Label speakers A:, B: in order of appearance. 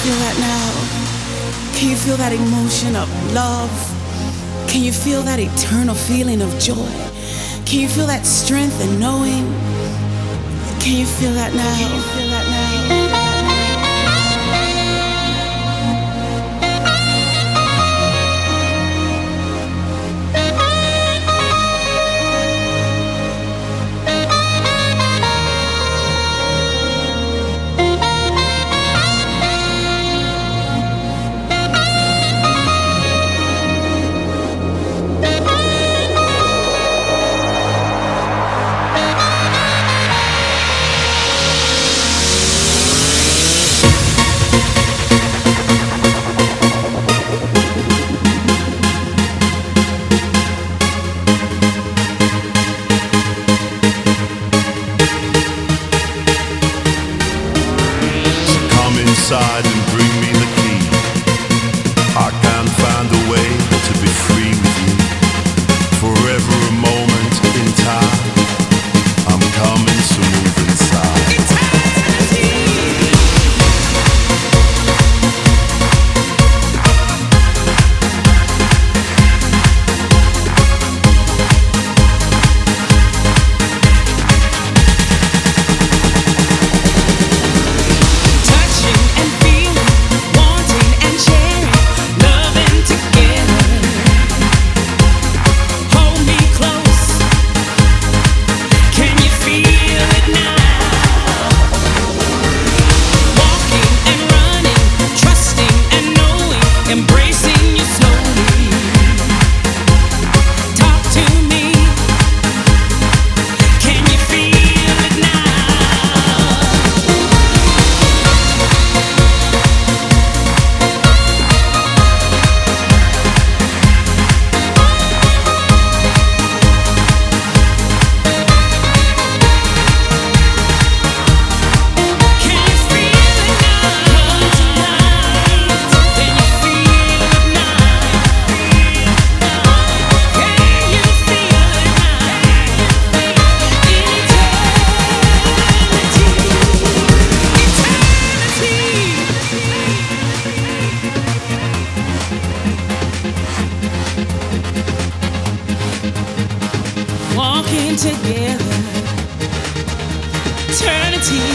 A: feel that now? Can you feel that emotion of love? Can you feel that eternal feeling of joy? Can you feel that strength and knowing? Can you feel that now? Can you feel that now?
B: Inside and bring me the key. I can't find a way to be free with you. Forever a moment in time. I'm coming to move inside.
A: Walking together, eternity.